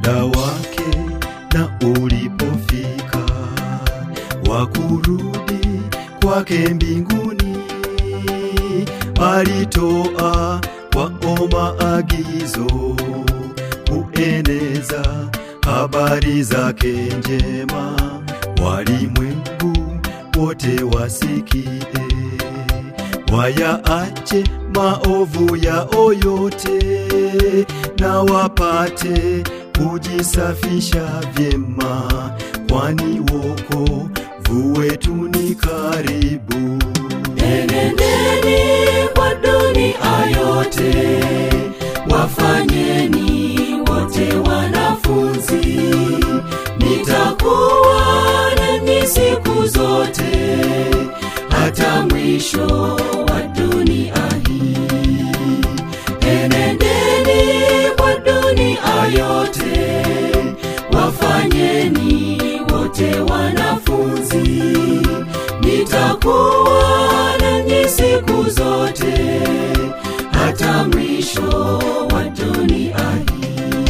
muda wake na ulipofika wa kurudi kwake mbinguni, alitoa kwao maagizo kueneza habari zake njema, walimwengu wote wasikie, wayaache maovu yao yote na wapate kujisafisha vyema, kwani wokovu wetu ni karibu. Enendeni kwa dunia yote, wafanyeni wote wanafunzi, nitakuwa nanyi siku zote hata mwisho wa dunia hii. Enendeni kwa dunia yote, wafanyeni wote wanafunzi, nitakuwa nanyi siku zote hata mwisho wa dunia hii.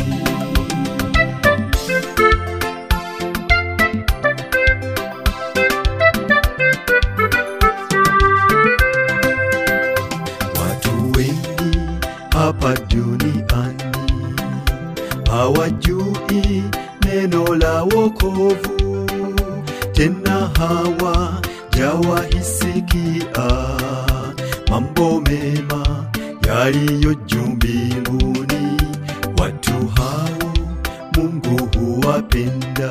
Watu wengi hapa duniani hawajui neno la wokovu, tena hawajawahisikia mambo mema yaliyo juu mbinguni. Watu hao Mungu huwapenda,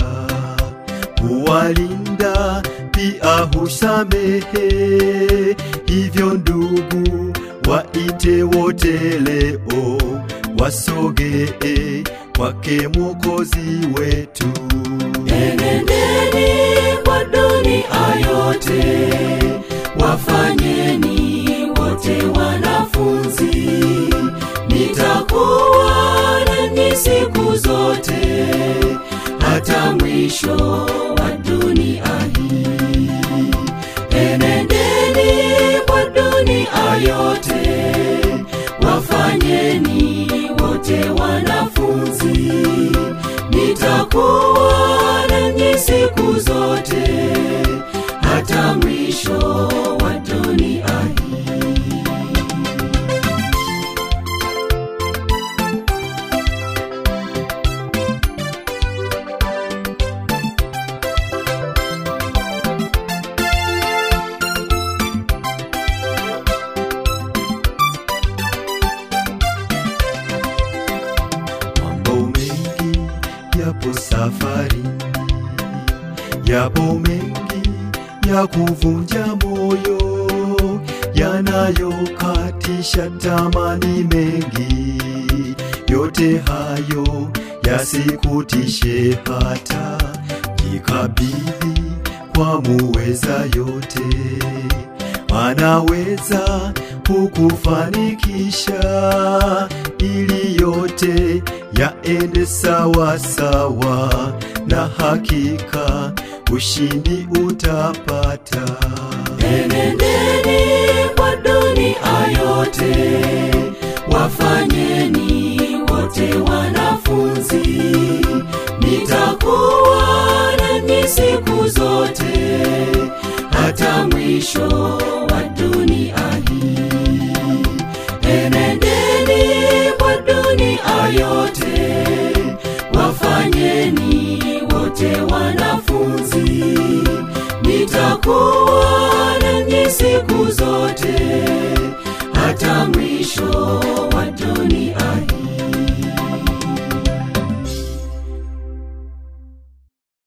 huwalinda, pia husamehe. Hivyo ndugu, waite wote leo wasogee kwake Mwokozi wetu. Enendeni kwa dunia yote, wafanyeni wote wanafunzi, nitakuwa nanyi siku zote hata mwisho wa dunia hii. Enendeni kwa dunia yote, wafanyeni wote wanafunzi, nitakuwa nanyi siku zote hata mwisho wa dunia hii. Yapo safarini, yapo mengi ya kuvunja moyo, yanayokatisha tamani mengi. Yote hayo yasikutishe, hata jikabidhi kwa muweza yote, anaweza kukufanikisha ili yote yaende sawa sawa, na hakika ushindi utapata. Enendeni kwa dunia yote, wafanyeni wote wanafunzi, nitakuwa nanyi siku zote hata mwisho wa dunia hii. Enendeni kwa dunia yote, wafanyeni wote wanafunzi, nitakuwa nanyi siku zote